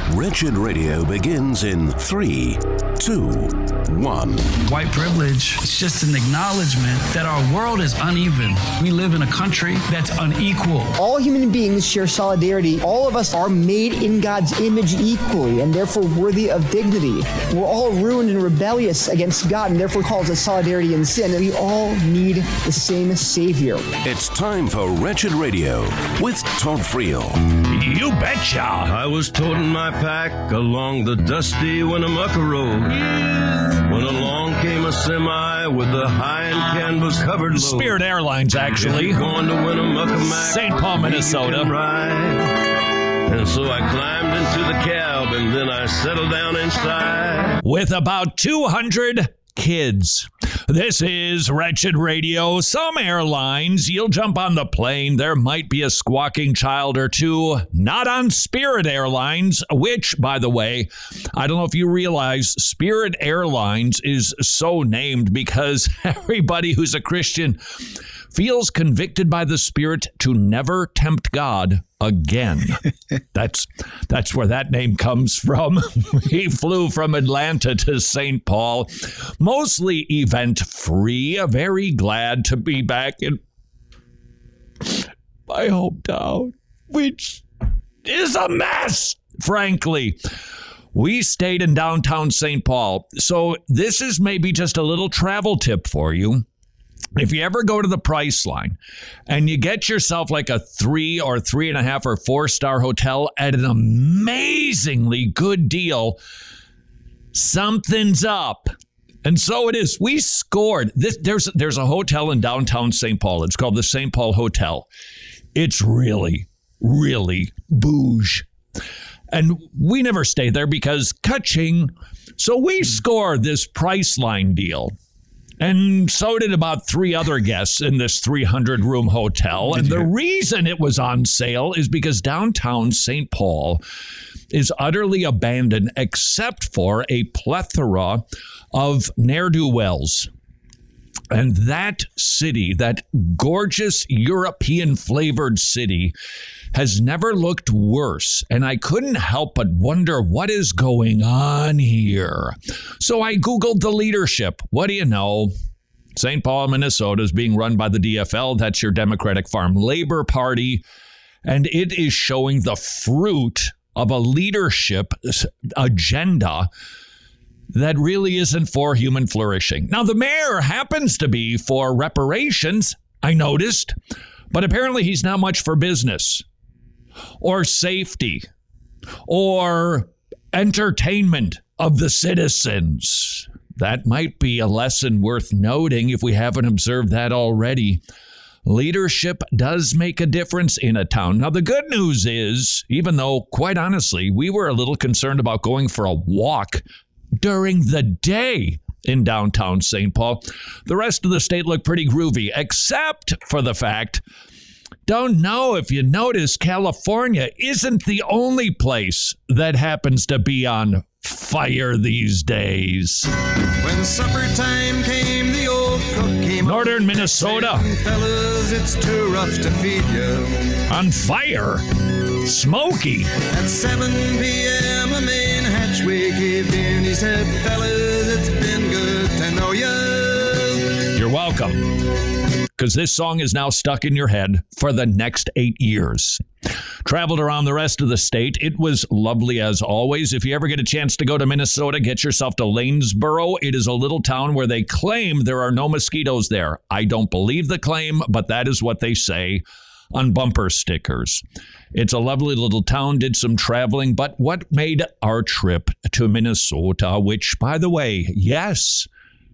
Wretched Radio begins in 3, 2, 1. White privilege, it's just an acknowledgement that our world is uneven. We live in a country that's unequal. All human beings share solidarity. All of us are made in God's image equally and therefore worthy of dignity. We're all ruined and rebellious against God and therefore called to solidarity in sin. And we all need the same Savior. It's time for Wretched Radio with Todd Friel. You betcha! I was toting my pack along the dusty Winnemucca Road when along came a semi with a high-end canvas-covered load. Spirit Airlines, actually. Going to Winnemucca Mac, St. Paul, Minnesota. And so I climbed into the cab and then I settled down inside. With about 200 kids. This is Wretched Radio. Some airlines, you'll jump on the plane, there might be a squawking child or two. Not on Spirit Airlines, which, by the way, I don't know if you realize, Spirit Airlines is so named because everybody who's a Christian feels convicted by the Spirit to never tempt God again. That's where that name comes from. He flew from Atlanta to St. Paul, mostly event-free. Very glad to be back in my hometown, which is a mess, frankly. We stayed in downtown St. Paul, so this is maybe just a little travel tip for you. If you ever go to the Priceline and you get yourself like a 3 or 3.5 or 4-star hotel at an amazingly good deal, something's up. And so it is. We scored. There's a hotel in downtown St. Paul. It's called the St. Paul Hotel. It's really, really bouge. And we never stayed there because ka-ching. So we scored this Priceline deal. And so did about 3 other guests in this 300-room hotel. And the reason it was on sale is because downtown St. Paul is utterly abandoned except for a plethora of ne'er-do-wells. And that city, that gorgeous European-flavored city, has never looked worse. And I couldn't help but wonder what is going on here. So I Googled the leadership. What do you know? St. Paul, Minnesota is being run by the DFL. That's your Democratic Farm Labor Party. And it is showing the fruit of a leadership agenda that really isn't for human flourishing. Now, the mayor happens to be for reparations, I noticed, but apparently he's not much for business or safety or entertainment of the citizens. That might be a lesson worth noting if we haven't observed that already. Leadership does make a difference in a town. Now, the good news is, even though, quite honestly, we were a little concerned about going for a walk during the day in downtown St. Paul, the rest of the state looked pretty groovy, except for the fact, don't know if you notice, California isn't the only place that happens to be on fire these days. When supper time came, the old cook came Northern Minnesota. Fellas, it's too rough to feed you. On fire. Smoky. At 7 p.m. a main hatchway caved in. He said, fellas, it's been good to know you. You're welcome. Because this song is now stuck in your head for the next 8 years. Traveled around the rest of the state. It was lovely as always. If you ever get a chance to go to Minnesota, get yourself to Lanesboro. It is a little town where they claim there are no mosquitoes there. I don't believe the claim, but that is what they say on bumper stickers. It's a lovely little town, did some traveling, but what made our trip to Minnesota, which, by the way, yes,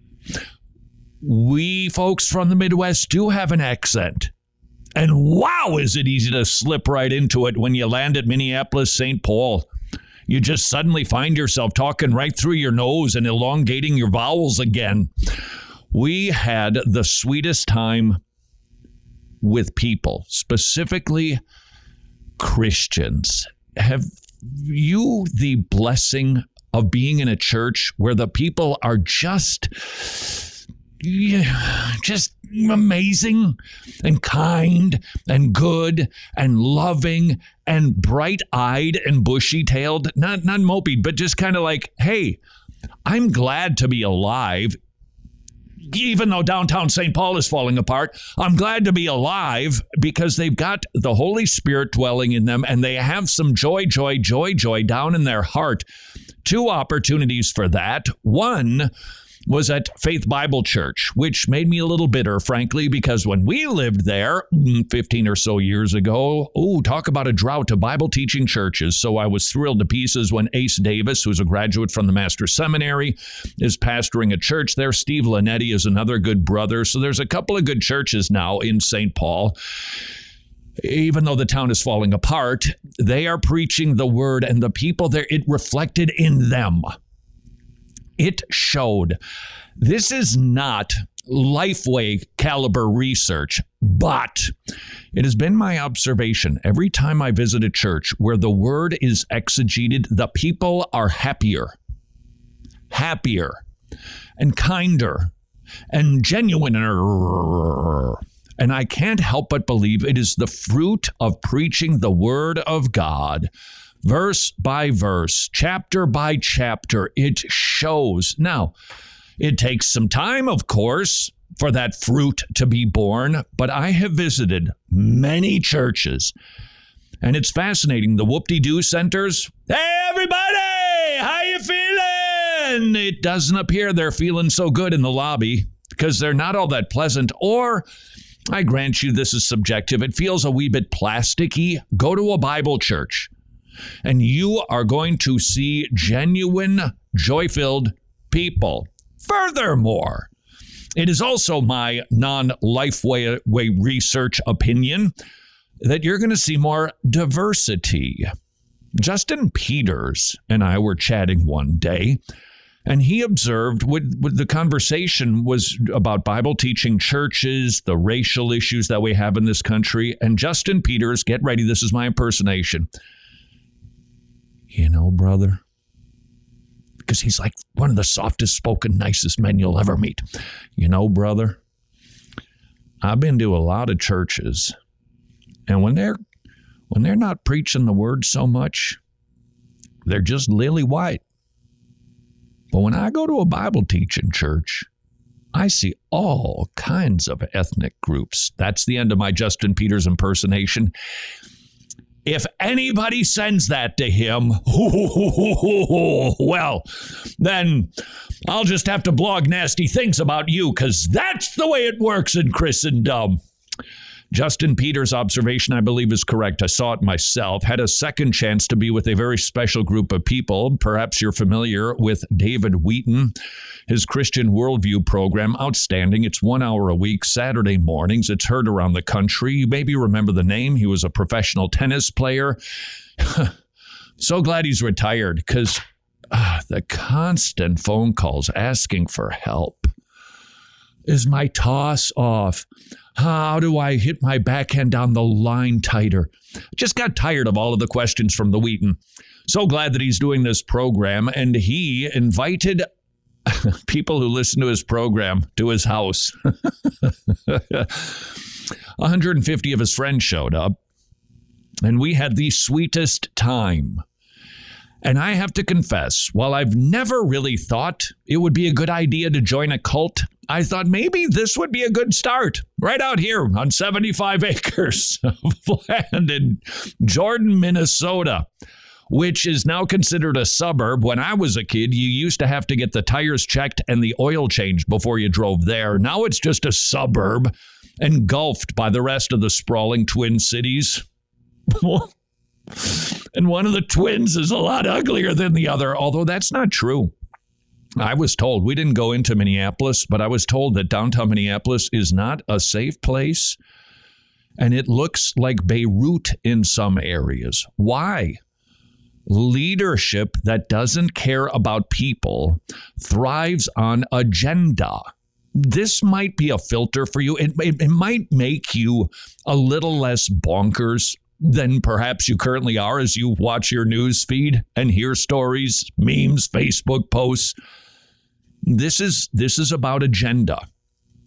we folks from the Midwest do have an accent. And wow, is it easy to slip right into it when you land at Minneapolis, St. Paul. You just suddenly find yourself talking right through your nose and elongating your vowels again. We had the sweetest time with people, specifically Christians. Have you the blessing of being in a church where the people are just amazing and kind and good and loving and bright-eyed and bushy-tailed, not mopey, but just kind of like, hey, I'm glad to be alive. Even though downtown St. Paul is falling apart, I'm glad to be alive because they've got the Holy Spirit dwelling in them and they have some joy down in their heart. 2 opportunities for that. One was at Faith Bible Church, which made me a little bitter, frankly, because when we lived there 15 or so years ago, talk about a drought of Bible teaching churches. So I was thrilled to pieces when Ace Davis, who's a graduate from the Master's Seminary, is pastoring a church there. Steve Linetti is another good brother. So there's a couple of good churches now in St. Paul. Even though the town is falling apart, they are preaching the word, and the people there, it reflected in them. It showed. This is not Lifeway caliber research, but it has been my observation every time I visit a church where the word is exegeted, the people are happier and kinder and genuiner. And I can't help but believe it is the fruit of preaching the word of God. Verse by verse, chapter by chapter, it shows. Now, it takes some time, of course, for that fruit to be born, but I have visited many churches, and it's fascinating. The whoop-de-doo centers, hey, everybody, how you feeling? It doesn't appear they're feeling so good in the lobby because they're not all that pleasant, or I grant you this is subjective. It feels a wee bit plasticky. Go to a Bible church, and you are going to see genuine, joy-filled people. Furthermore, it is also my non-Lifeway research opinion that you're going to see more diversity. Justin Peters and I were chatting one day, and he observed the conversation was about Bible teaching churches, the racial issues that we have in this country. And Justin Peters, get ready, this is my impersonation. You know, brother, because he's like one of the softest spoken, nicest men you'll ever meet. You know, brother, I've been to a lot of churches, and when they're not preaching the word so much, they're just lily white. But when I go to a Bible teaching church, I see all kinds of ethnic groups. That's the end of my Justin Peters impersonation. If anybody sends that to him, well, then I'll just have to blog nasty things about you, because that's the way it works in Christendom. Justin Peters' observation, I believe, is correct. I saw it myself. Had a second chance to be with a very special group of people. Perhaps you're familiar with David Wheaton, his Christian Worldview program. Outstanding. It's 1 hour a week, Saturday mornings. It's heard around the country. You maybe remember the name. He was a professional tennis player. So glad he's retired, because the constant phone calls asking for help is my toss off. How do I hit my backhand down the line tighter? Just got tired of all of the questions from the Wheaton. So glad that he's doing this program, and he invited people who listen to his program to his house. 150 of his friends showed up, and we had the sweetest time. And I have to confess, while I've never really thought it would be a good idea to join a cult, I thought maybe this would be a good start right out here on 75 acres of land in Jordan, Minnesota, which is now considered a suburb. When I was a kid, you used to have to get the tires checked and the oil changed before you drove there. Now it's just a suburb engulfed by the rest of the sprawling Twin Cities. And one of the twins is a lot uglier than the other, although that's not true. I was told, we didn't go into Minneapolis, but I was told that downtown Minneapolis is not a safe place, and it looks like Beirut in some areas. Why? Leadership that doesn't care about people thrives on agenda. This might be a filter for you. It might make you a little less bonkers than perhaps you currently are as you watch your news feed and hear stories, memes, Facebook posts. This is about agenda.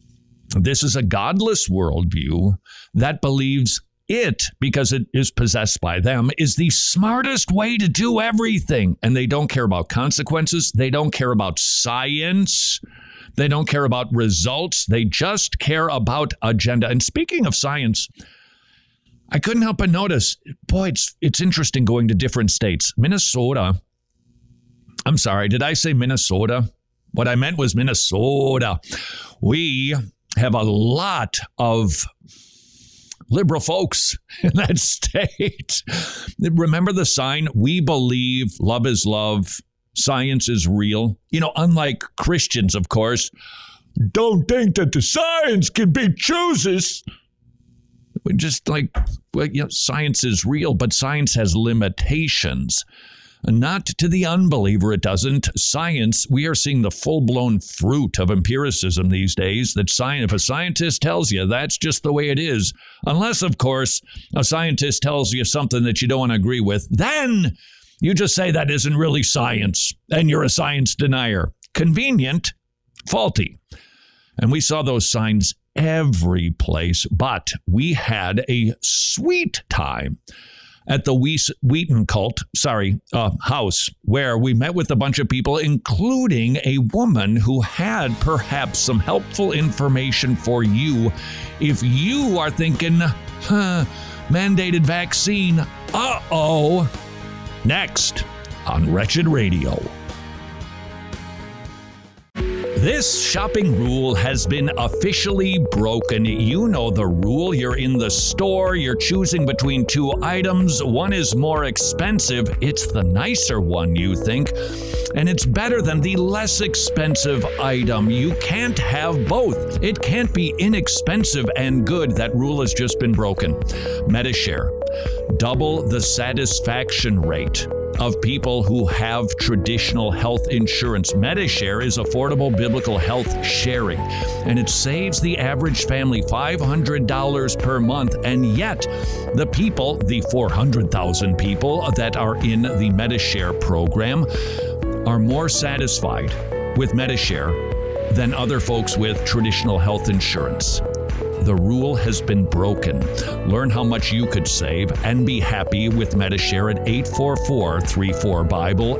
This is a godless worldview that believes it, because it is possessed by them, is the smartest way to do everything. And they don't care about consequences. They don't care about science. They don't care about results. They just care about agenda. And speaking of science, I couldn't help but notice, boy, it's interesting going to different states. Minnesota. I'm sorry, did I say Minnesota? What I meant was Minnesota. We have a lot of liberal folks in that state. Remember the sign, "We believe, love is love, science is real." Unlike Christians, of course, don't think that the science can be chooses. We're just like, science is real, but science has limitations. Not to the unbeliever, it doesn't. Science, we are seeing the full-blown fruit of empiricism these days, that if a scientist tells you, that's just the way it is. Unless, of course, a scientist tells you something that you don't want to agree with, then you just say that isn't really science, and you're a science denier. Convenient, faulty. And we saw those signs every place, but we had a sweet time at the Wheaton house, where we met with a bunch of people, including a woman who had perhaps some helpful information for you if you are thinking, mandated vaccine, next on Wretched Radio. This shopping rule has been officially broken. You know the rule. You're in the store. You're choosing between two items. One is more expensive. It's the nicer one, you think. And it's better than the less expensive item. You can't have both. It can't be inexpensive and good. That rule has just been broken. Medishare. Double the satisfaction rate of people who have traditional health insurance. Medishare is affordable biblical health sharing, and it saves the average family $500 per month. And yet, the 400,000 people that are in the Medishare program are more satisfied with Medishare than other folks with traditional health insurance. The rule has been broken. Learn how much you could save and be happy with Medishare at 844-34-BIBLE,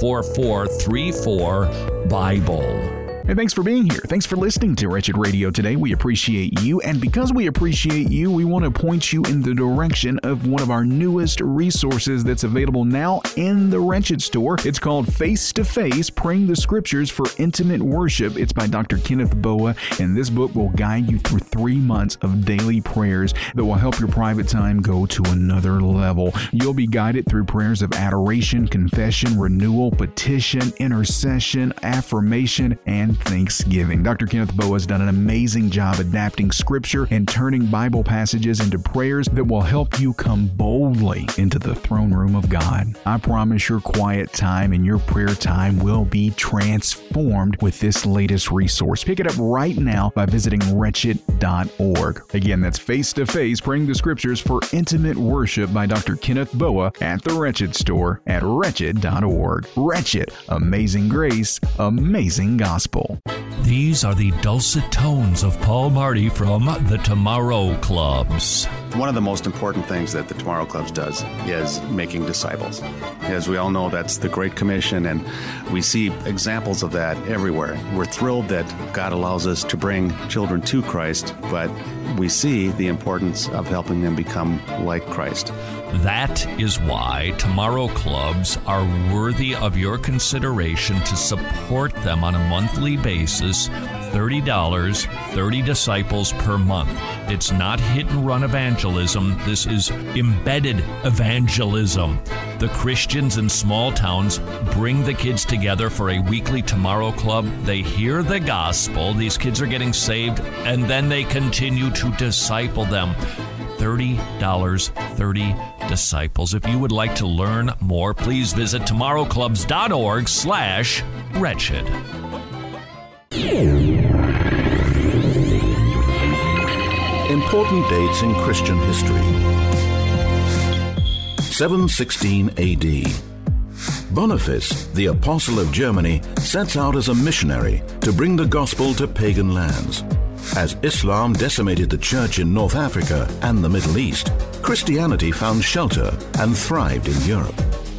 844-34-BIBLE. Hey, thanks for being here. Thanks for listening to Wretched Radio today. We appreciate you. And because we appreciate you, we want to point you in the direction of one of our newest resources that's available now in the Wretched store. It's called Face to Face, Praying the Scriptures for Intimate Worship. It's by Dr. Kenneth Boa, and this book will guide you through 3 months of daily prayers that will help your private time go to another level. You'll be guided through prayers of adoration, confession, renewal, petition, intercession, affirmation, and thanksgiving. Dr. Kenneth Boa has done an amazing job adapting Scripture and turning Bible passages into prayers that will help you come boldly into the throne room of God. I promise your quiet time and your prayer time will be transformed with this latest resource. Pick it up right now by visiting wretched.org. Again, that's Face to Face, Praying the Scriptures for Intimate Worship by Dr. Kenneth Boa at the Wretched store at wretched.org. Wretched, amazing grace, amazing gospel. These are the dulcet tones of Paul Marty from the Tomorrow Clubs. One of the most important things that the Tomorrow Clubs does is making disciples. As we all know, that's the Great Commission, and we see examples of that everywhere. We're thrilled that God allows us to bring children to Christ, but we see the importance of helping them become like Christ. That is why Tomorrow Clubs are worthy of your consideration to support them on a monthly basis. $30, 30 disciples per month. It's not hit and run evangelism. This is embedded evangelism. The Christians in small towns bring the kids together for a weekly Tomorrow Club. They hear the gospel. These kids are getting saved, and then they continue to disciple them. $30, 30 disciples. If you would like to learn more, please visit tomorrowclubs.org/wretched. Important dates in Christian history. 716 AD. Boniface, the Apostle of Germany, sets out as a missionary to bring the gospel to pagan lands. As Islam decimated the church in North Africa and the Middle East, Christianity found shelter and thrived in Europe.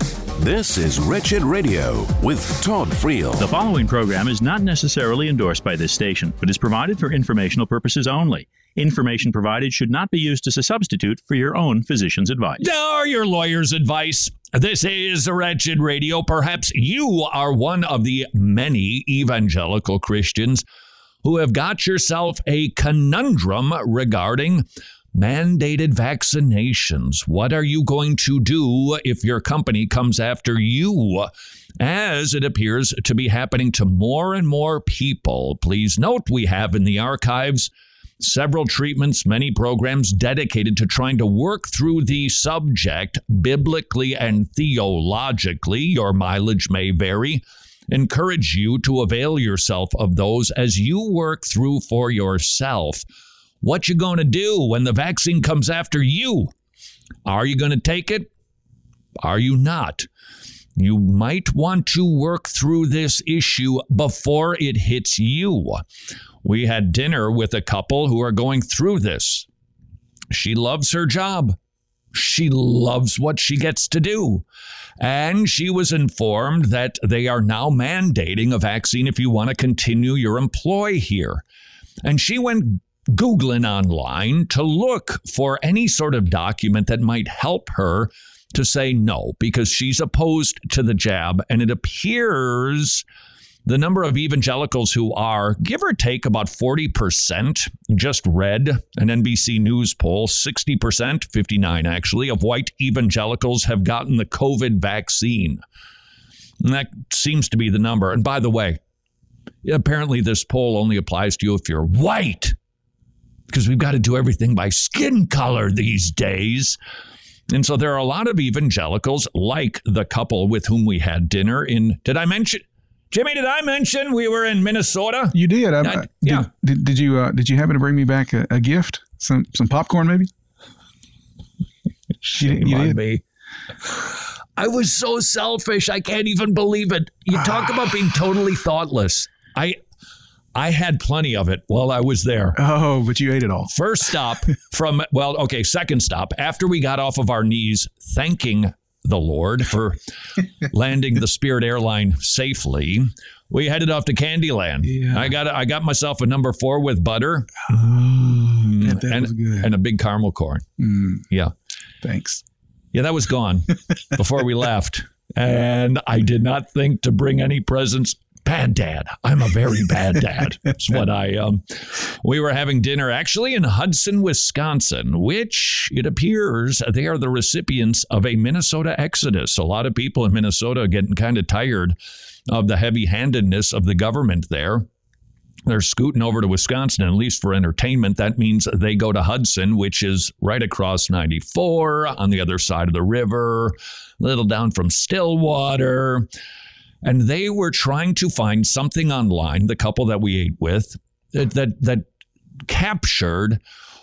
This is Wretched Radio with Todd Friel. The following program is not necessarily endorsed by this station, but is provided for informational purposes only. Information provided should not be used as a substitute for your own physician's advice. Or your lawyer's advice. This is Wretched Radio. Perhaps you are one of the many evangelical Christians who have got yourself a conundrum regarding mandated vaccinations. What are you going to do if your company comes after you? As it appears to be happening to more and more people. Please note we have in the archives several treatments, many programs dedicated to trying to work through the subject biblically and theologically. Your mileage may vary. Encourage you to avail yourself of those as you work through for yourself. What you going to do when the vaccine comes after you? Are you going to take it? Are you not? You might want to work through this issue before it hits you. We had dinner with a couple who are going through this. She loves her job. She loves what she gets to do. And she was informed that they are now mandating a vaccine if you want to continue your employ here. And she went Googling online to look for any sort of document that might help her to say no, because she's opposed to the jab. And it appears the number of evangelicals who are, give or take, about 40%, just read an NBC News poll, 60%, 59 actually, of white evangelicals have gotten the COVID vaccine. And that seems to be the number. And by the way, apparently this poll only applies to you if you're white, because we've got to do everything by skin color these days. And so there are a lot of evangelicals, like the couple with whom we had dinner in, did I mention we were in Minnesota? You did. Yeah. Did you happen to bring me back a gift? Some popcorn, maybe? Shame on me. I was so selfish. I can't even believe it. You talk about being totally thoughtless. I had plenty of it while I was there. Oh, but you ate it all. First stop second stop. After we got off of our knees, thanking the Lord for landing the Spirit airline safely, we headed off to Candyland. Yeah. I got myself a number 4 with butter. That was good. And a big caramel corn. Yeah. Thanks. Yeah, that was gone before we left. And I did not think to bring any presents. Bad dad. I'm a very bad dad. That's what we were having dinner actually in Hudson, Wisconsin, which it appears they are the recipients of a Minnesota exodus. A lot of people in Minnesota are getting kind of tired of the heavy-handedness of the government there. They're scooting over to Wisconsin, at least for entertainment. That means they go to Hudson, which is right across 94 on the other side of the river, a little down from Stillwater. And they were trying to find something online, the couple that we ate with, that captured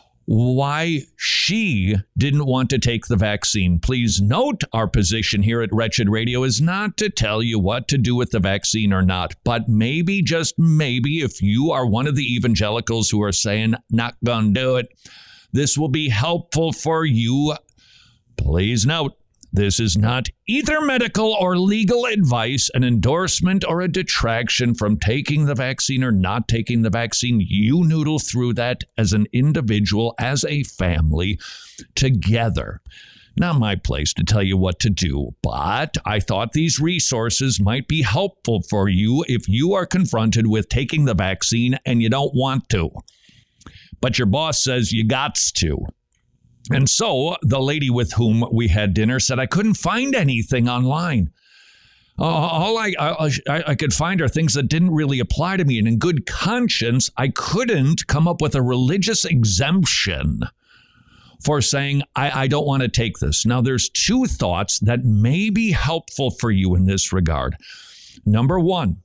why she didn't want to take the vaccine. Please note our position here at Wretched Radio is not to tell you what to do with the vaccine or not, but maybe, just maybe, if you are one of the evangelicals who are saying, not gonna do it, this will be helpful for you. Please note, this is not either medical or legal advice, an endorsement, or a detraction from taking the vaccine or not taking the vaccine. You noodle through that as an individual, as a family, together. Not my place to tell you what to do, but I thought these resources might be helpful for you if you are confronted with taking the vaccine and you don't want to, but your boss says you gots to. And so the lady with whom we had dinner said, I couldn't find anything online. All I could find are things that didn't really apply to me. And in good conscience, I couldn't come up with a religious exemption for saying, I don't want to take this. Now, there's 2 thoughts that may be helpful for you in this regard. Number 1,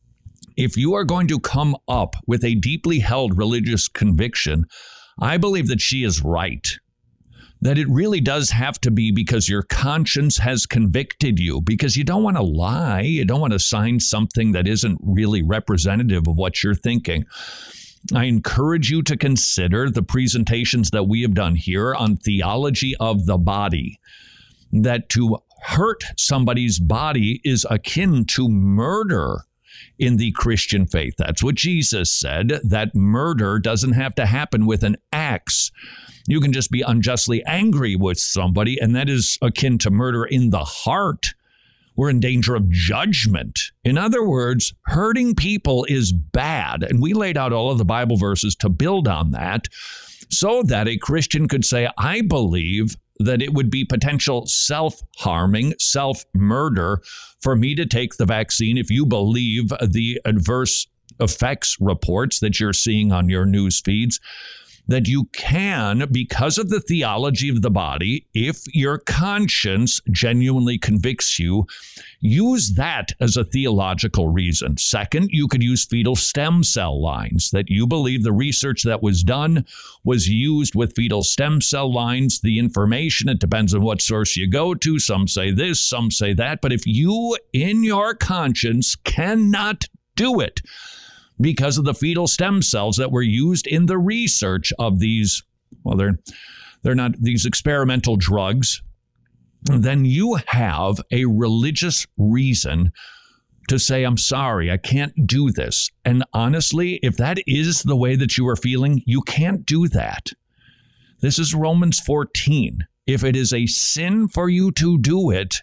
if you are going to come up with a deeply held religious conviction, I believe that she is right. That it really does have to be because your conscience has convicted you, because you don't want to lie. You don't want to sign something that isn't really representative of what you're thinking. I encourage you to consider the presentations that we have done here on theology of the body, that to hurt somebody's body is akin to murder in the Christian faith. That's what Jesus said, that murder doesn't have to happen with an axe. You can just be unjustly angry with somebody, and that is akin to murder in the heart. We're in danger of judgment. In other words, hurting people is bad. And we laid out all of the Bible verses to build on that so that a Christian could say, I believe that it would be potential self-harming, self-murder for me to take the vaccine if you believe the adverse effects reports that you're seeing on your news feeds, that you can, because of the theology of the body, if your conscience genuinely convicts you, use that as a theological reason. Second, you could use fetal stem cell lines, that you believe the research that was done was used with fetal stem cell lines. The information, it depends on what source you go to. Some say this, some say that. But if you, in your conscience, cannot do it, because of the fetal stem cells that were used in the research of these, well, they're not these experimental drugs, then you have a religious reason to say, I'm sorry, I can't do this. And honestly, if that is the way that you are feeling, you can't do that. This is Romans 14. If it is a sin for you to do it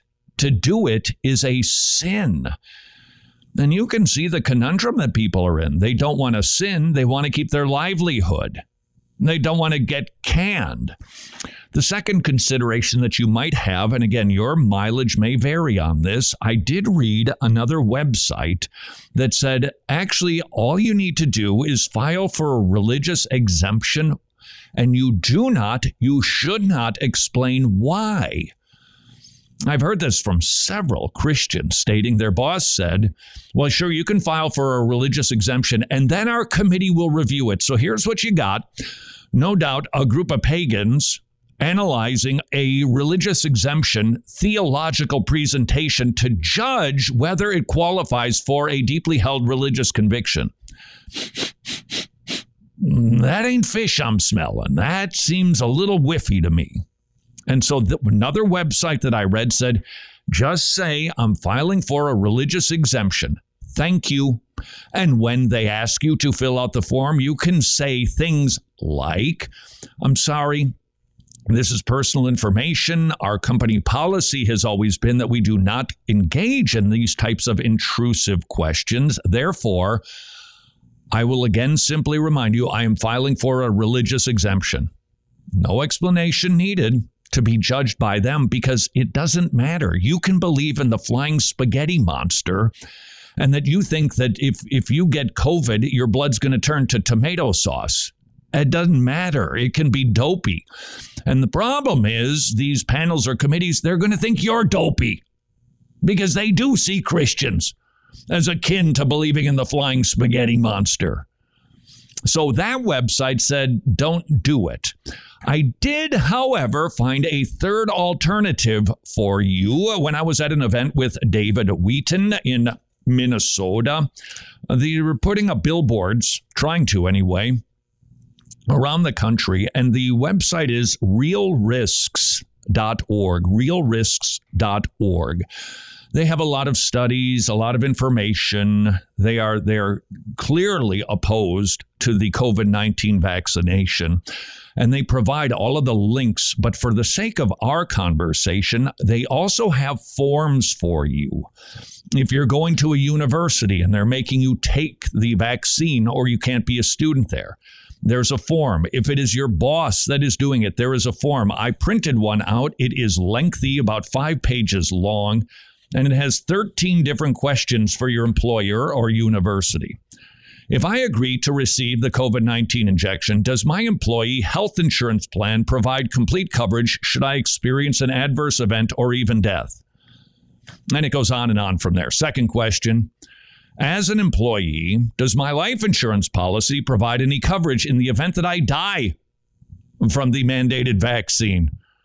is a sin. And you can see the conundrum that people are in. They don't want to sin. They want to keep their livelihood. They don't want to get canned. The second consideration that you might have, and again, your mileage may vary on this, I did read another website that said, actually, all you need to do is file for a religious exemption, and you should not explain why. I've heard this from several Christians stating their boss said, well, sure, you can file for a religious exemption and then our committee will review it. So here's what you got. No doubt a group of pagans analyzing a religious exemption theological presentation to judge whether it qualifies for a deeply held religious conviction. That ain't fish I'm smelling. That seems a little whiffy to me. And so another website that I read said, just say I'm filing for a religious exemption. Thank you. And when they ask you to fill out the form, you can say things like, I'm sorry, this is personal information. Our company policy has always been that we do not engage in these types of intrusive questions. Therefore, I will again simply remind you, I am filing for a religious exemption. No explanation needed to be judged by them because it doesn't matter. You can believe in the flying spaghetti monster and that you think that if you get COVID, your blood's going to turn to tomato sauce. It doesn't matter. It can be dopey. And the problem is these panels or committees, they're going to think you're dopey because they do see Christians as akin to believing in the flying spaghetti monster. So that website said, don't do it. I did, however, find a third alternative for you when I was at an event with David Wheaton in Minnesota. They were putting up billboards, trying to anyway, around the country, and the website is realrisks.org, realrisks.org. They have a lot of studies, a lot of information. They're clearly opposed to the COVID-19 vaccination, and they provide all of the links. But for the sake of our conversation, they also have forms for you. If you're going to a university and they're making you take the vaccine or you can't be a student there, there's a form. If it is your boss that is doing it, there is a form. I printed one out. It is lengthy, about 5 pages long. And it has 13 different questions for your employer or university. If I agree to receive the COVID-19 injection, does my employee health insurance plan provide complete coverage should I experience an adverse event or even death? And it goes on and on from there. Second question, as an employee, does my life insurance policy provide any coverage in the event that I die from the mandated vaccine?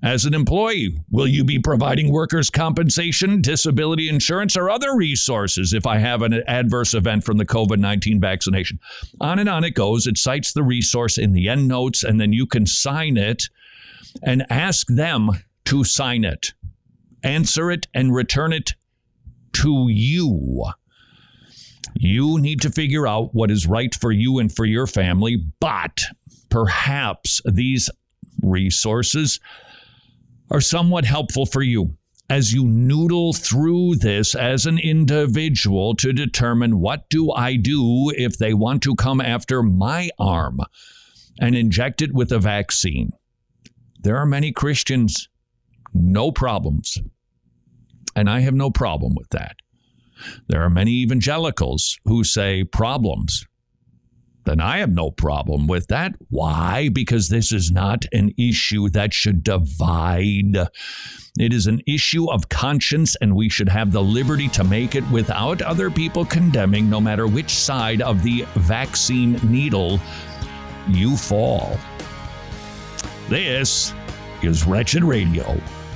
As an employee, will you be providing workers' compensation, disability insurance, or other resources if I have an adverse event from the COVID-19 vaccination? On and on it goes. It cites the resource in the end notes, and then you can sign it and ask them to sign it. Answer it and return it to you. You need to figure out what is right for you and for your family, but perhaps these resources are somewhat helpful for you as you noodle through this as an individual to determine, what do I do if they want to come after my arm and inject it with a vaccine? There are many Christians, no problems, and I have no problem with that. There are many evangelicals who say problems. Then I have no problem with that. Why? Because this is not an issue that should divide. It is an issue of conscience, and we should have the liberty to make it without other people condemning, no matter which side of the vaccine needle you fall. This is Wretched Radio.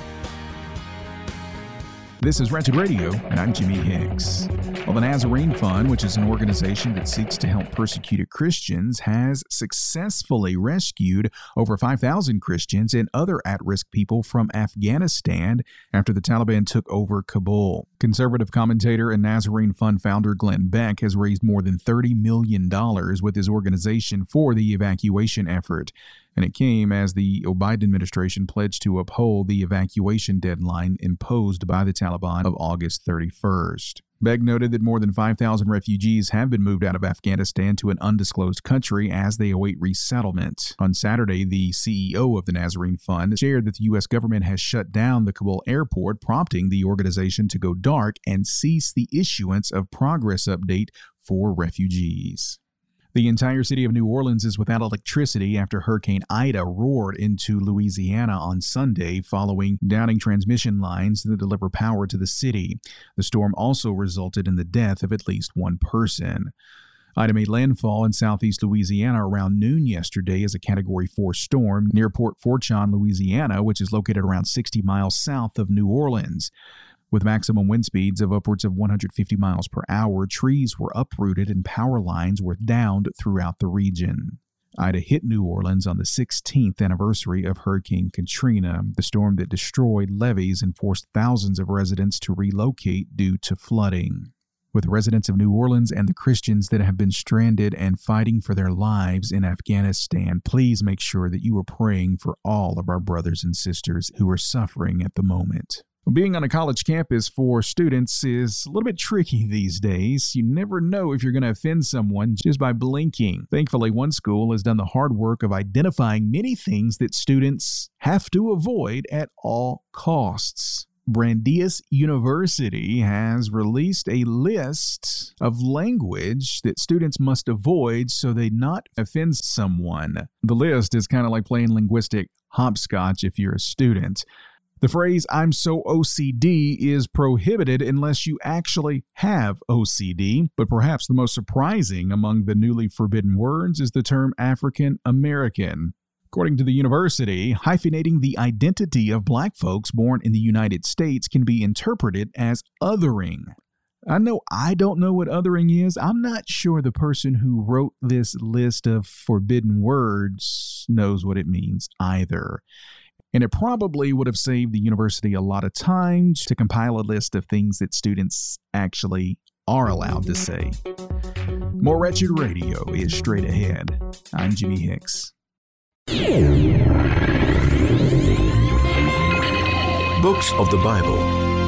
This is Wretched Radio, and I'm Jimmy Hicks. Well, the Nazarene Fund, which is an organization that seeks to help persecuted Christians, has successfully rescued over 5,000 Christians and other at-risk people from Afghanistan after the Taliban took over Kabul. Conservative commentator and Nazarene Fund founder Glenn Beck has raised more than $30 million with his organization for the evacuation effort. And it came as the Biden administration pledged to uphold the evacuation deadline imposed by the Taliban of August 31st. Begg noted that more than 5,000 refugees have been moved out of Afghanistan to an undisclosed country as they await resettlement. On Saturday, the CEO of the Nazarene Fund shared that the U.S. government has shut down the Kabul airport, prompting the organization to go dark and cease the issuance of progress update for refugees. The entire city of New Orleans is without electricity after Hurricane Ida roared into Louisiana on Sunday, following downing transmission lines that deliver power to the city. The storm also resulted in the death of at least one person. Ida made landfall in southeast Louisiana around noon yesterday as a Category 4 storm near Port Fourchon, Louisiana, which is located around 60 miles south of New Orleans. With maximum wind speeds of upwards of 150 miles per hour, trees were uprooted and power lines were downed throughout the region. Ida hit New Orleans on the 16th anniversary of Hurricane Katrina, the storm that destroyed levees and forced thousands of residents to relocate due to flooding. With residents of New Orleans and the Christians that have been stranded and fighting for their lives in Afghanistan, please make sure that you are praying for all of our brothers and sisters who are suffering at the moment. Being on a college campus for students is a little bit tricky these days. You never know if you're going to offend someone just by blinking. Thankfully, one school has done the hard work of identifying many things that students have to avoid at all costs. Brandeis University has released a list of language that students must avoid so they not offend someone. The list is kind of like playing linguistic hopscotch if you're a student. The phrase, "I'm so OCD," is prohibited unless you actually have OCD, but perhaps the most surprising among the newly forbidden words is the term African American. According to the university, hyphenating the identity of black folks born in the United States can be interpreted as othering. I know I don't know what othering is. I'm not sure the person who wrote this list of forbidden words knows what it means either. And it probably would have saved the university a lot of time to compile a list of things that students actually are allowed to say. More Wretched Radio is straight ahead. I'm Jimmy Hicks. Books of the Bible.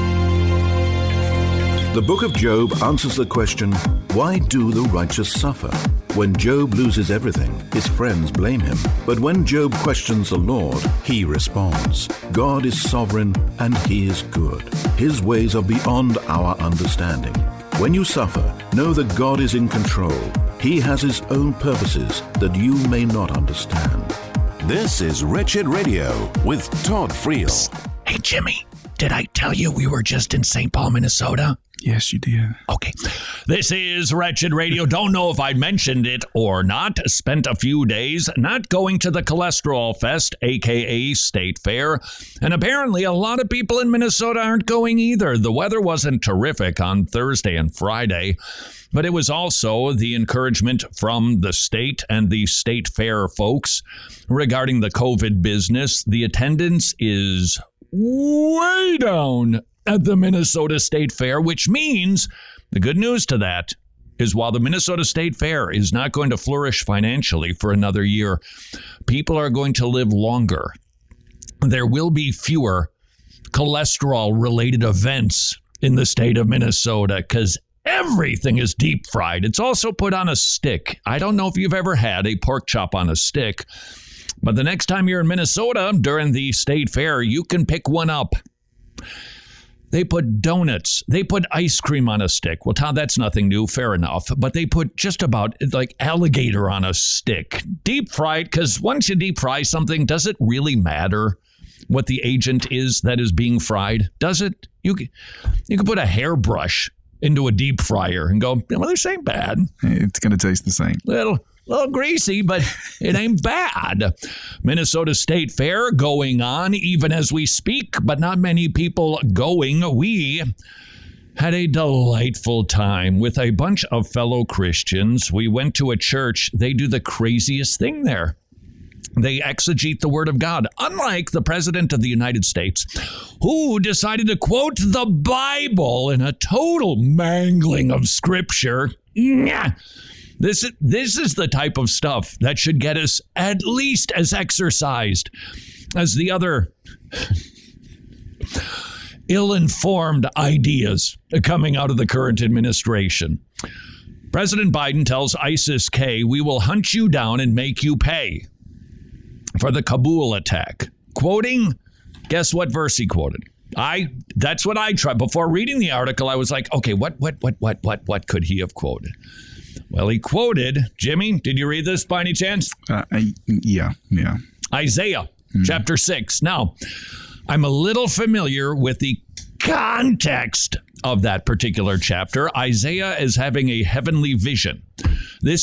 The book of Job answers the question, why do the righteous suffer? When Job loses everything, his friends blame him. But when Job questions the Lord, he responds, God is sovereign and he is good. His ways are beyond our understanding. When you suffer, know that God is in control. He has his own purposes that you may not understand. This is Wretched Radio with Todd Friel. Hey, Jimmy. Did I tell you we were just in St. Paul, Minnesota? Yes, you did. Okay. This is Wretched Radio. Don't know if I mentioned it or not. Spent a few days not going to the Cholesterol Fest, a.k.a. State Fair. And apparently a lot of people in Minnesota aren't going either. The weather wasn't terrific on Thursday and Friday, but it was also the encouragement from the state and the State Fair folks regarding the COVID business. The attendance is way down at the Minnesota State Fair, which means the good news to that is while the Minnesota State Fair is not going to flourish financially for another year, people are going to live longer. There will be fewer cholesterol-related events in the state of Minnesota because everything is deep fried. It's also put on a stick. I don't know if you've ever had a pork chop on a stick, but the next time you're in Minnesota during the State Fair, you can pick one up. They put donuts. They put ice cream on a stick. Well, Tom, that's nothing new. Fair enough. But they put just about like alligator on a stick. Deep fried, because once you deep fry something, does it really matter what the agent is that is being fried? Does it? You can put a hairbrush into a deep fryer and go, well, this ain't bad. It's going to taste the same. Little greasy, but it ain't bad. Minnesota State Fair going on even as we speak, but not many people going. We had a delightful time with a bunch of fellow Christians. We went to a church. They do the craziest thing there. They exegete the Word of God, unlike the President of the United States, who decided to quote the Bible in a total mangling of Scripture. This is the type of stuff that should get us at least as exercised as the other ill-informed ideas coming out of the current administration. President Biden tells ISIS-K, we will hunt you down and make you pay for the Kabul attack. Quoting, guess what verse he quoted? That's what I tried. Before reading the article, I was like, okay, what could he have quoted? Well, he quoted, Jimmy, did you read this by any chance? Yeah. Isaiah chapter 6. Now, I'm a little familiar with the context of that particular chapter. Isaiah is having a heavenly vision. He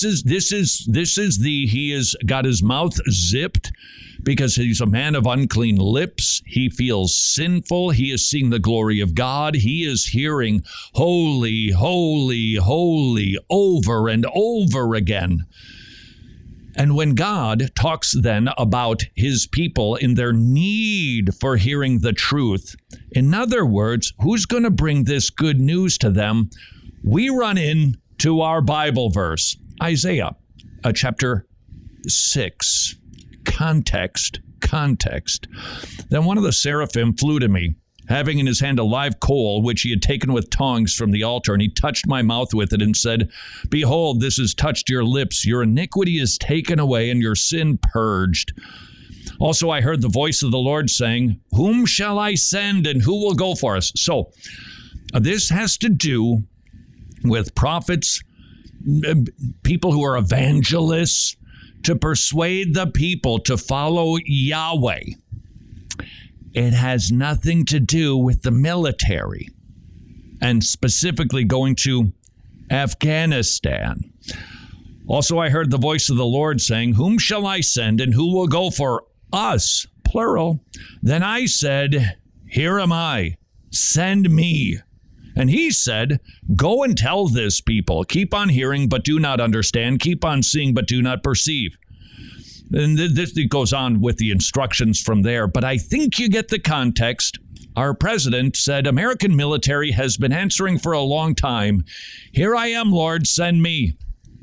has got his mouth zipped because he's a man of unclean lips. He feels sinful. He is seeing the glory of God. He is hearing holy, holy, holy over and over again. And when God talks then about his people in their need for hearing the truth, in other words, who's going to bring this good news to them? We run into our Bible verse, Isaiah, chapter 6. Context. Then one of the seraphim flew to me, having in his hand a live coal, which he had taken with tongs from the altar, and he touched my mouth with it and said, behold, this has touched your lips. Your iniquity is taken away and your sin purged. Also, I heard the voice of the Lord saying, whom shall I send and who will go for us? So this has to do with prophets, people who are evangelists, to persuade the people to follow Yahweh. It has nothing to do with the military, and specifically going to Afghanistan. Also, I heard the voice of the Lord saying, whom shall I send and who will go for us? Plural. Then I said, here am I, send me. And he said, go and tell this people, keep on hearing but do not understand, keep on seeing but do not perceive. And this goes on with the instructions from there, but I think you get the context. Our president said, American military has been answering for a long time. Here I am, Lord, send me.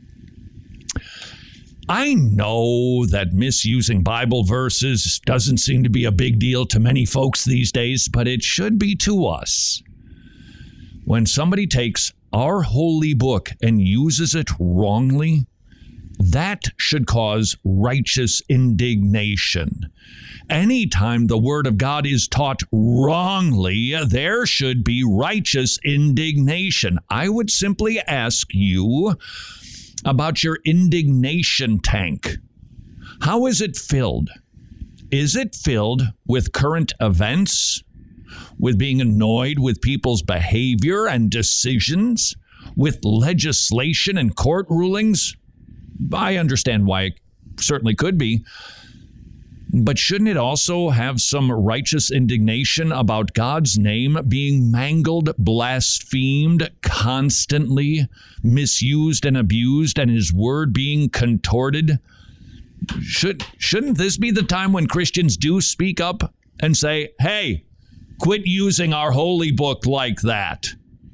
I know that misusing Bible verses doesn't seem to be a big deal to many folks these days, but it should be to us. When somebody takes our holy book and uses it wrongly, that should cause righteous indignation. Anytime the Word of God is taught wrongly, there should be righteous indignation. I would simply ask you about your indignation tank. How is it filled? Is it filled with current events? with being annoyed with people's behavior and decisions, with legislation and court rulings. I understand why it certainly could be. But shouldn't it also have some righteous indignation about God's name being mangled, blasphemed, constantly misused and abused, and his word being contorted? Shouldn't this be the time when Christians do speak up and say, hey, quit using our holy book like that?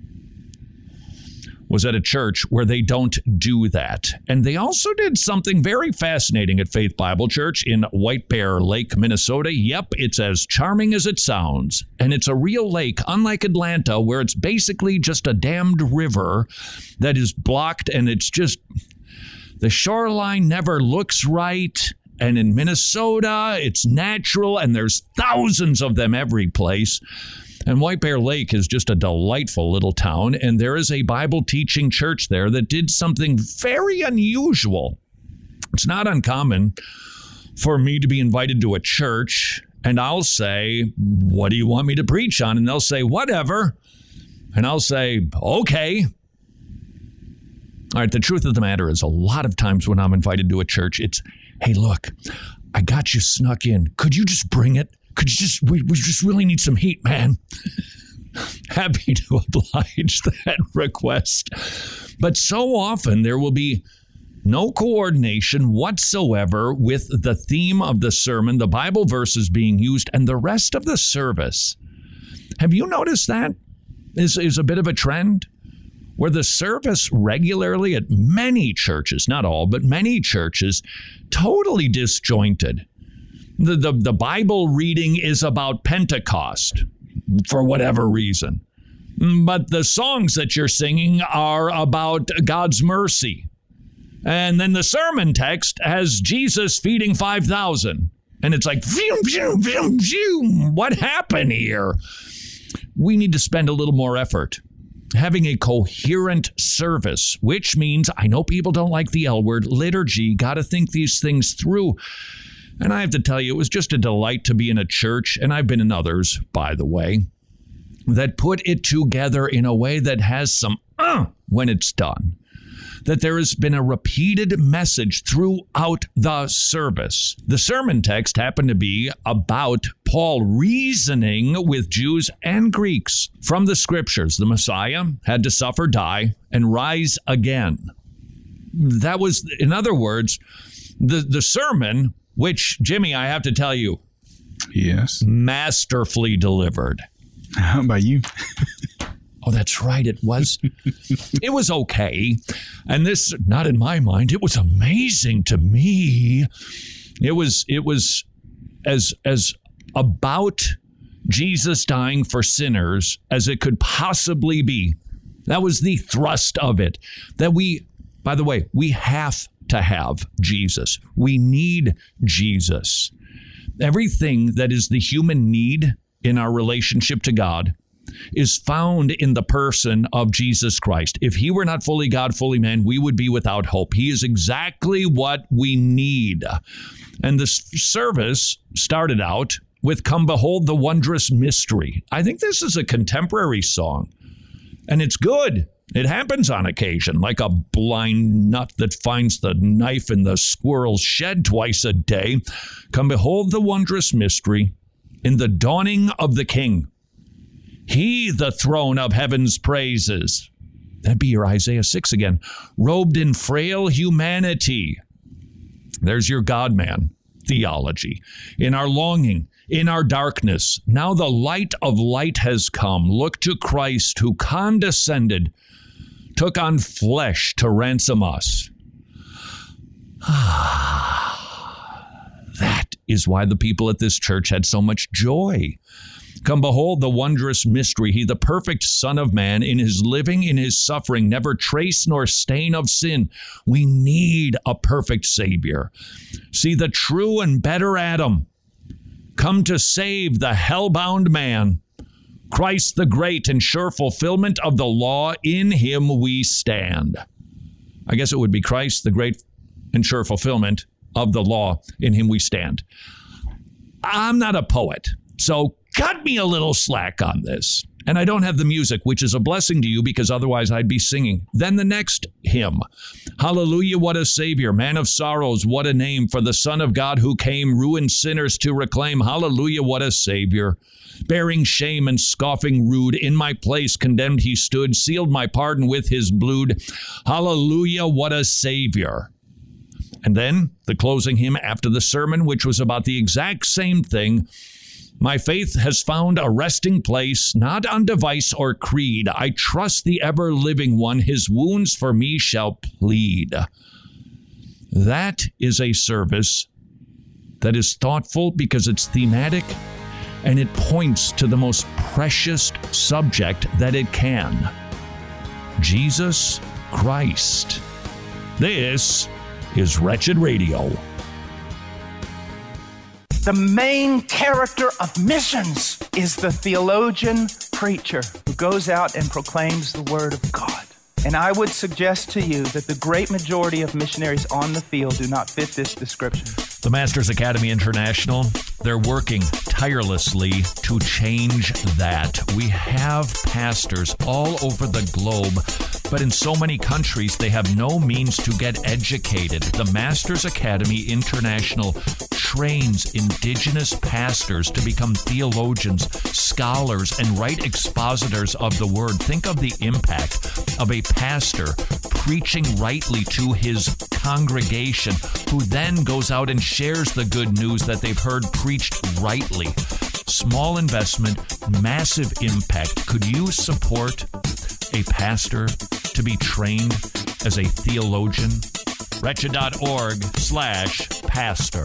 Was at a church where they don't do that. And they also did something very fascinating at Faith Bible Church in White Bear Lake, Minnesota. Yep, it's as charming as it sounds. And it's a real lake, unlike Atlanta, where it's basically just a damned river that is blocked, and it's just, the shoreline never looks right. And in Minnesota, it's natural, and there's thousands of them every place. And White Bear Lake is just a delightful little town, and there is a Bible teaching church there that did something very unusual. It's not uncommon for me to be invited to a church, and I'll say, what do you want me to preach on? And they'll say, whatever. And I'll say, okay. All right, the truth of the matter is, a lot of times when I'm invited to a church, it's, hey, look, I got you snuck in. Could you just bring it? Could you just, we just really need some heat, man. Happy to oblige that request. But so often there will be no coordination whatsoever with the theme of the sermon, the Bible verses being used, and the rest of the service. Have you noticed that is a bit of a trend? Where the service regularly at many churches, not all, but many churches, totally disjointed. The Bible reading is about Pentecost for whatever reason. But the songs that you're singing are about God's mercy. And then the sermon text has Jesus feeding 5,000. And it's like, vroom, vroom, vroom, vroom. What happened here? We need to spend a little more effort having a coherent service, which means, I know people don't like the L word, liturgy, got to think these things through. And I have to tell you, it was just a delight to be in a church, and I've been in others, by the way, that put it together in a way that has some when it's done. That there has been a repeated message throughout the service. The sermon text happened to be about Paul reasoning with Jews and Greeks from the scriptures. The Messiah had to suffer, die, and rise again. That was, in other words, the sermon, which, Jimmy, I have to tell you, yes, masterfully delivered. How about you? Oh, that's right. It was okay. And this, not in my mind, it was amazing to me. It was as about Jesus dying for sinners as it could possibly be. That was the thrust of it. That by the way, we have to have Jesus. We need Jesus. Everything that is the human need in our relationship to God is found in the person of Jesus Christ. If he were not fully God, fully man, we would be without hope. He is exactly what we need. And this service started out with Come Behold the Wondrous Mystery. I think this is a contemporary song, and it's good. It happens on occasion, like a blind nut that finds the knife in the squirrel's shed twice a day. Come behold the wondrous mystery in the dawning of the King. He, the throne of heaven's praises. That'd be your Isaiah 6 again. Robed in frail humanity. There's your God-man theology. In our longing, in our darkness, now the light of light has come. Look to Christ who condescended, took on flesh to ransom us. That is why the people at this church had so much joy. Come behold the wondrous mystery. He, the perfect Son of Man, in his living, in his suffering, never trace nor stain of sin. We need a perfect Savior. See the true and better Adam come to save the hell-bound man. Christ the great and sure fulfillment of the law, in him we stand. I guess it would be Christ the great and sure fulfillment of the law, in him we stand. I'm not a poet, so cut me a little slack on this. And I don't have the music, which is a blessing to you because otherwise I'd be singing. Then the next hymn. Hallelujah, what a Savior. Man of sorrows, what a name. For the Son of God who came, ruined sinners to reclaim. Hallelujah, what a Savior. Bearing shame and scoffing rude, in my place condemned he stood, sealed my pardon with his blood. Hallelujah, what a Savior. And then the closing hymn after the sermon, which was about the exact same thing. My faith has found a resting place, not on device or creed. I trust the ever-living one. His wounds for me shall plead. That is a service that is thoughtful because it's thematic and it points to the most precious subject that it can. Jesus Christ. This is Wretched Radio. The main character of missions is the theologian preacher who goes out and proclaims the word of God. And I would suggest to you that the great majority of missionaries on the field do not fit this description. The Masters Academy International, they're working tirelessly to change that. We have pastors all over the globe, but in so many countries, they have no means to get educated. The Masters Academy International trains indigenous pastors to become theologians, scholars, and right expositors of the word. Think of the impact of a pastor preaching rightly to his congregation, who then goes out and shares the good news that they've heard preached rightly. Small investment, massive impact. Could you support a pastor to be trained as a theologian? Wretched.org/pastor.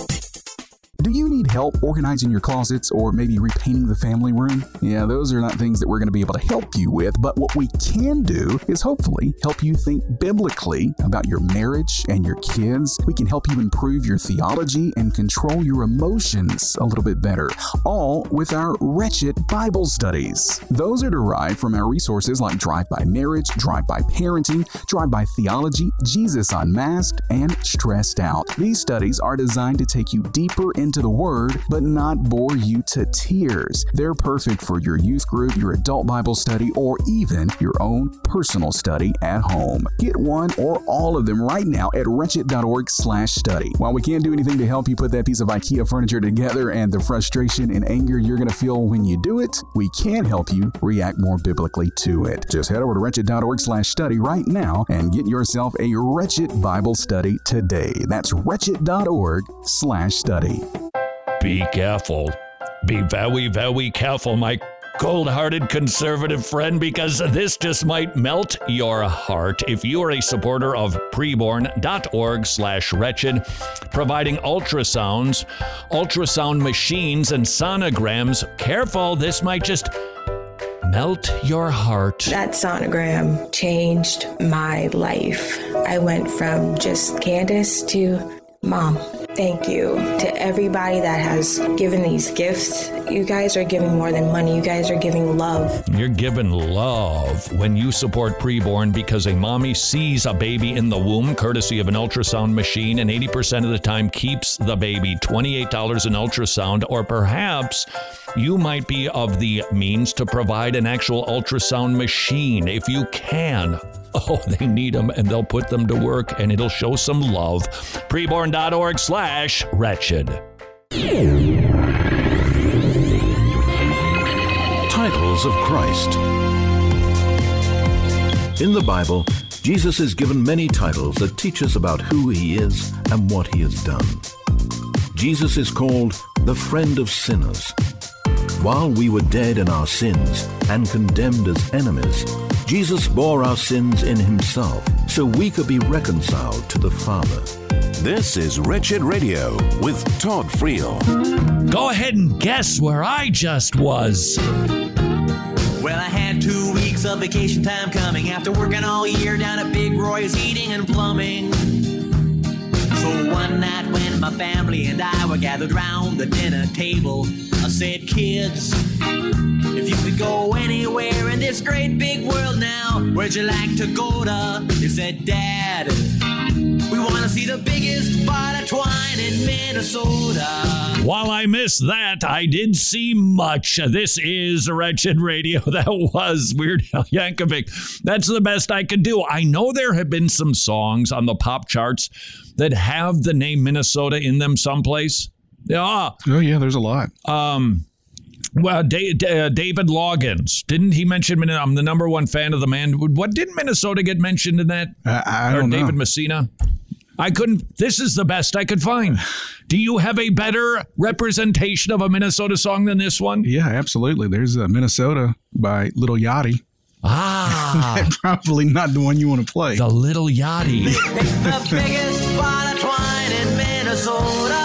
Do you need help organizing your closets or maybe repainting the family room? Yeah, those are not things that we're going to be able to help you with, but what we can do is hopefully help you think biblically about your marriage and your kids. We can help you improve your theology and control your emotions a little bit better, all with our Wretched Bible studies. Those are derived from our resources like Drive-By Marriage, Drive-By Parenting, Drive-By Theology, Jesus Unmasked, and Stressed Out. These studies are designed to take you deeper into the Word, but not bore you to tears. They're perfect for your youth group, your adult Bible study, or even your own personal study at home. Get one or all of them right now at wretched.org/study. While we can't do anything to help you put that piece of IKEA furniture together and the frustration and anger you're going to feel when you do it, we can help you react more biblically to it. Just head over to wretched.org/study right now and get yourself a Wretched Bible study today. That's wretched.org/study. Be careful. Be very, very careful, my cold-hearted conservative friend, because this just might melt your heart. If you are a supporter of preborn.org/wretched, providing ultrasounds, ultrasound machines, and sonograms, careful, this might just melt your heart. That sonogram changed my life. I went from just Candace to Mom. Thank you to everybody that has given these gifts. You guys are giving more than money. You guys are giving love. You're giving love when you support Preborn, because a mommy sees a baby in the womb courtesy of an ultrasound machine, and 80% of the time keeps the baby. $28 an ultrasound, or perhaps you might be of the means to provide an actual ultrasound machine. If you can, they need them, and they'll put them to work, and it'll show some love. Preborn.org/wretched. Titles of Christ. In the Bible, Jesus is given many titles that teach us about who he is and what he has done. Jesus is called the friend of sinners. While we were dead in our sins and condemned as enemies, Jesus bore our sins in himself so we could be reconciled to the Father. This is Wretched Radio with Todd Friel. Go ahead and guess where I just was. Well, I had 2 weeks of vacation time coming after working all year down at Big Roy's Heating and Plumbing. So one night when my family and I were gathered round the dinner table, I said, kids, if you could go anywhere in this great big world now, where'd you like to go to? They said, Dad, We want to see the biggest ball of twine in Minnesota. While I missed that, I did see much. This is Wretched Radio. That was Weird Al Yankovic. That's the best I could do. I know there have been some songs on the pop charts that have the name Minnesota in them someplace. Yeah. Oh, yeah, there's a lot. Well, David Loggins. Didn't he mention, I'm the number one fan of the man. What didn't Minnesota get mentioned in that? I don't know. David Messina? I couldn't. This is the best I could find. Do you have a better representation of a Minnesota song than this one? Yeah, absolutely. There's Minnesota by Little Yachty. Probably not the one you want to play. The Little Yachty. The biggest ball of twine in Minnesota.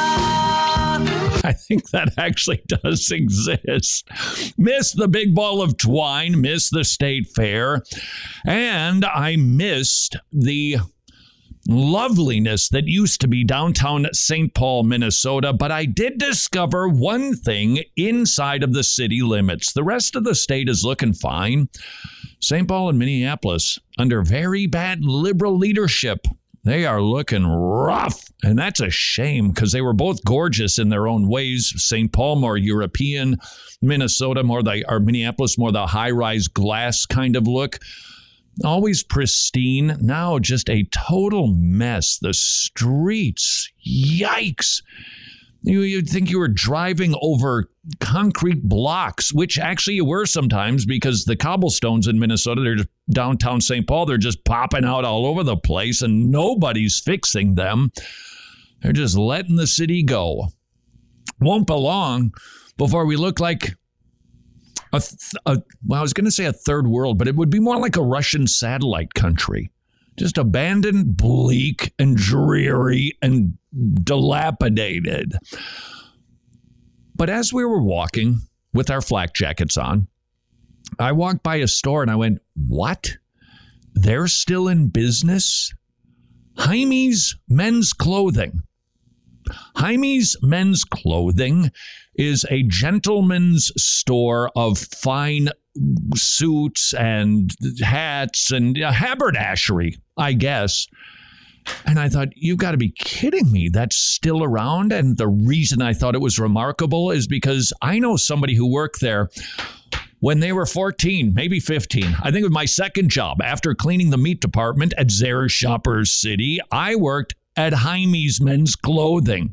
I think that actually does exist. Miss the big ball of twine, miss the state fair, and I missed the loveliness that used to be downtown St. Paul, Minnesota, but I did discover one thing inside of the city limits. The rest of the state is looking fine. St. Paul and Minneapolis, under very bad liberal leadership, they are looking rough, and that's a shame because they were both gorgeous in their own ways. St. Paul, more European, Minnesota, Minneapolis, more the high-rise glass kind of look. Always pristine. Now just a total mess. The streets, yikes. You'd think you were driving over concrete blocks, which actually you were sometimes because the cobblestones in Minnesota, they're just downtown St. Paul, they're just popping out all over the place and nobody's fixing them. They're just letting the city go. Won't be long before we look like I was going to say a third world, but it would be more like a Russian satellite country. Just abandoned, bleak, and dreary, and dilapidated. But as we were walking with our flak jackets on, I walked by a store and I went, what? They're still in business? Jaime's Men's Clothing. Jaime's Men's Clothing is a gentleman's store of fine suits and hats and haberdashery, I guess. And I thought, you've got to be kidding me. That's still around. And the reason I thought it was remarkable is because I know somebody who worked there when they were 14, maybe 15. I think it was my second job. After cleaning the meat department at Zara Shoppers City, I worked at Jaime's Men's Clothing.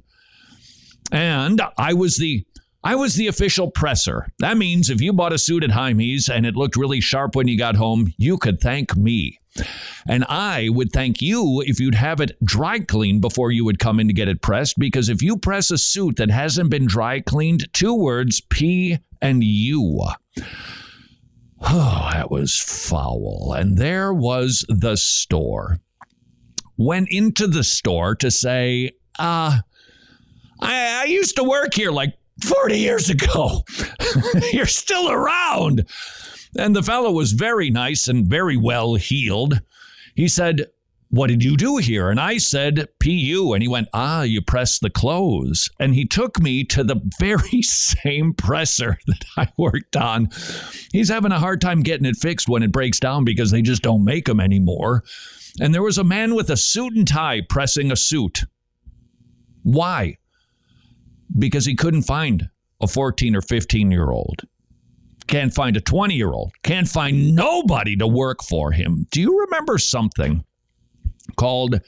And I was the official presser. That means if you bought a suit at Jaime's and it looked really sharp when you got home, you could thank me. And I would thank you if you'd have it dry cleaned before you would come in to get it pressed, because if you press a suit that hasn't been dry cleaned, 2 words, P and U. Oh, that was foul. And there was the store. Went into the store to say, I used to work here like 40 years ago. You're still around. And the fellow was very nice and very well heeled. He said, what did you do here? And I said, PU. And he went, you press the clothes. And he took me to the very same presser that I worked on. He's having a hard time getting it fixed when it breaks down because they just don't make them anymore. And there was a man with a suit and tie pressing a suit. Why? Because he couldn't find a 14 or 15-year-old. Can't find a 20-year-old. Can't find nobody to work for him. Do you remember something called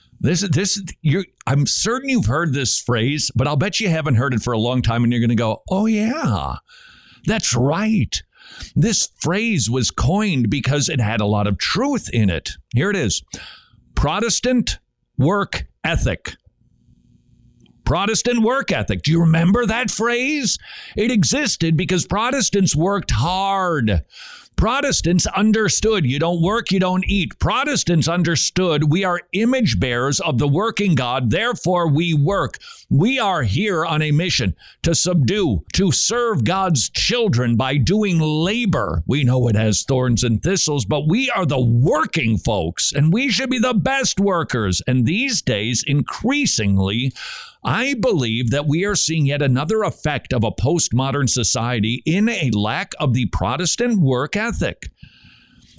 I'm certain you've heard this phrase, but I'll bet you haven't heard it for a long time, and you're going to go, oh, yeah, that's right. This phrase was coined because it had a lot of truth in it. Here it is. Protestant work ethic. Protestant work ethic. Do you remember that phrase? It existed because Protestants worked hard. Protestants understood you don't work, you don't eat. Protestants understood we are image bearers of the working God, therefore we work. We are here on a mission to subdue, to serve God's children by doing labor. We know it has thorns and thistles, but we are the working folks, and we should be the best workers. And these days, increasingly, I believe that we are seeing yet another effect of a postmodern society in a lack of the Protestant work ethic.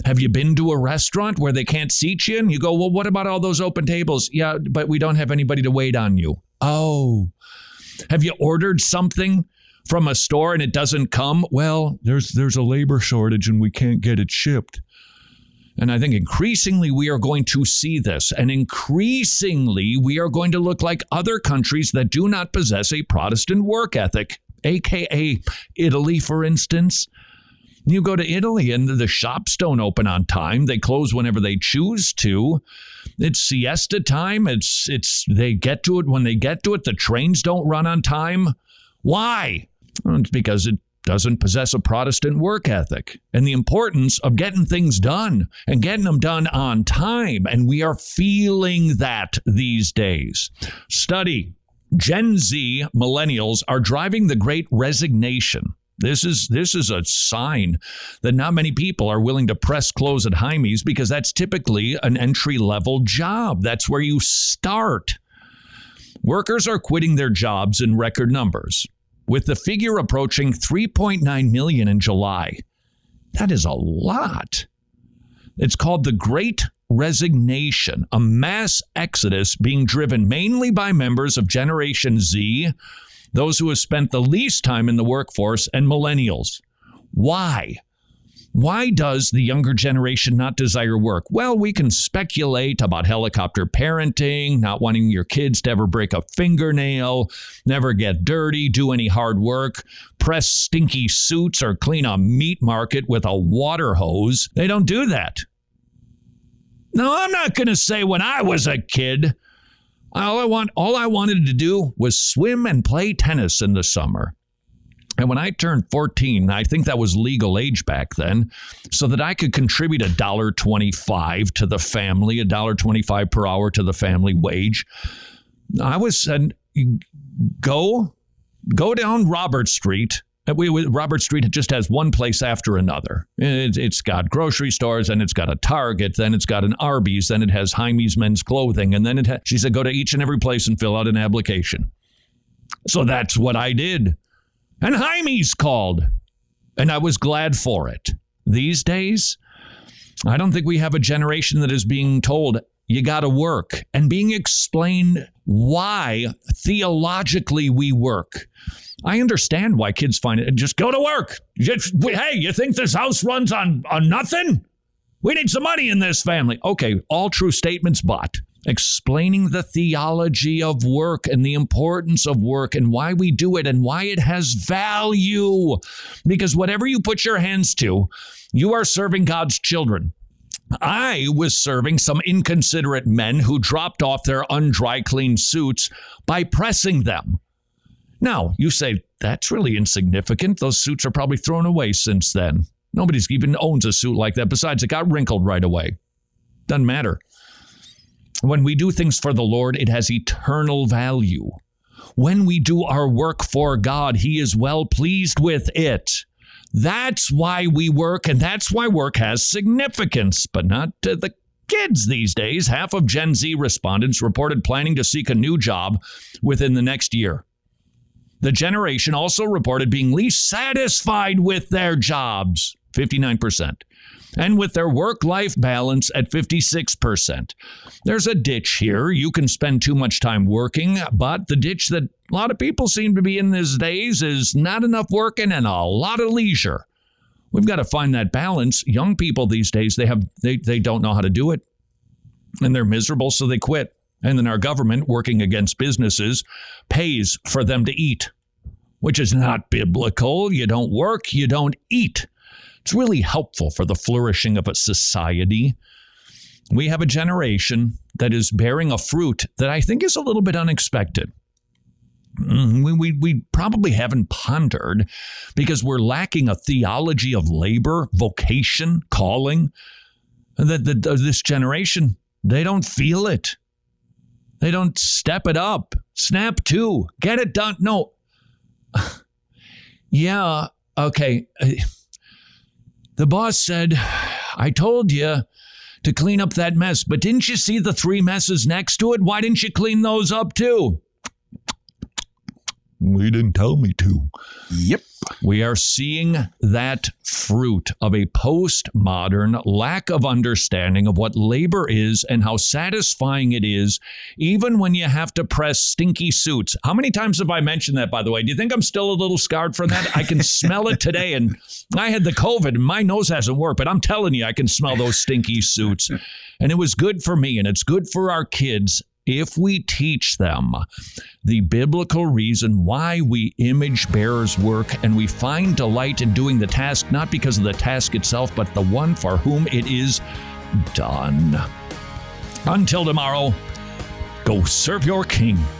Have you been to a restaurant where they can't seat you? And you go, well, what about all those open tables? Yeah, but we don't have anybody to wait on you. Oh. Have you ordered something from a store and it doesn't come? Well, there's a labor shortage and we can't get it shipped. And I think increasingly we are going to see this. And increasingly we are going to look like other countries that do not possess a Protestant work ethic, a.k.a. Italy, for instance. You go to Italy and the shops don't open on time. They close whenever they choose to. It's siesta time. They get to it when they get to it. The trains don't run on time. Why? Well, it's because it doesn't possess a Protestant work ethic and the importance of getting things done and getting them done on time. And we are feeling that these days. Study: Gen Z millennials are driving the Great Resignation. This is a sign that not many people are willing to press close at Jaime's because that's typically an entry-level job. That's where you start. Workers are quitting their jobs in record numbers, with the figure approaching 3.9 million in July. That is a lot. It's called the Great Resignation, a mass exodus being driven mainly by members of Generation Z, those who have spent the least time in the workforce, and millennials. Why? Why does the younger generation not desire work? Well, we can speculate about helicopter parenting, not wanting your kids to ever break a fingernail, never get dirty, do any hard work, press stinky suits, or clean a meat market with a water hose. They don't do that. No, I'm not going to say when I was a kid, all I wanted to do was swim and play tennis in the summer. And when I turned 14, I think that was legal age back then, so that I could contribute $1.25 to the family, $1.25 per hour to the family wage. I was said, go down Robert Street. Robert Street just has one place after another. It's got grocery stores, and it's got a Target, then it's got an Arby's, then it has Jaime's Men's Clothing, and then she said, go to each and every place and fill out an application. So that's what I did. And Jaime's called, and I was glad for it. These days, I don't think we have a generation that is being told, you got to work, and being explained why theologically we work. I understand why kids find it. Just go to work. Hey, you think this house runs on nothing? We need some money in this family. Okay, all true statements, but explaining the theology of work and the importance of work and why we do it and why it has value. Because whatever you put your hands to, you are serving God's children. I was serving some inconsiderate men who dropped off their undry cleaned suits by pressing them. Now, you say, that's really insignificant. Those suits are probably thrown away since then. Nobody's even owns a suit like that. Besides, it got wrinkled right away. Doesn't matter. When we do things for the Lord, it has eternal value. When we do our work for God, He is well pleased with it. That's why we work, and that's why work has significance, but not to the kids these days. Half of Gen Z respondents reported planning to seek a new job within the next year. The generation also reported being least satisfied with their jobs, 59%, and with their work-life balance at 56%. There's a ditch here. You can spend too much time working, but the ditch that a lot of people seem to be in these days is not enough working and a lot of leisure. We've got to find that balance. Young people these days, they don't know how to do it, and they're miserable, so they quit. And then our government, working against businesses, pays for them to eat, which is not biblical. You don't work, you don't eat. It's really helpful for the flourishing of a society. We have a generation that is bearing a fruit that I think is a little bit unexpected. We probably haven't pondered because we're lacking a theology of labor, vocation, calling. This generation, they don't feel it. They don't step it up. Snap to. Get it done. No. Yeah. Okay. The boss said, I told you to clean up that mess, but didn't you see the 3 messes next to it? Why didn't you clean those up too? We didn't tell me to. Yep. We are seeing that fruit of a postmodern lack of understanding of what labor is and how satisfying it is, even when you have to press stinky suits. How many times have I mentioned that, by the way? Do you think I'm still a little scarred from that? I can smell it today, and I had the COVID, and my nose hasn't worked, but I'm telling you, I can smell those stinky suits. And it was good for me, and it's good for our kids if we teach them the biblical reason why we image bearers work, and we find delight in doing the task, not because of the task itself, but the one for whom it is done. Until tomorrow, go serve your King.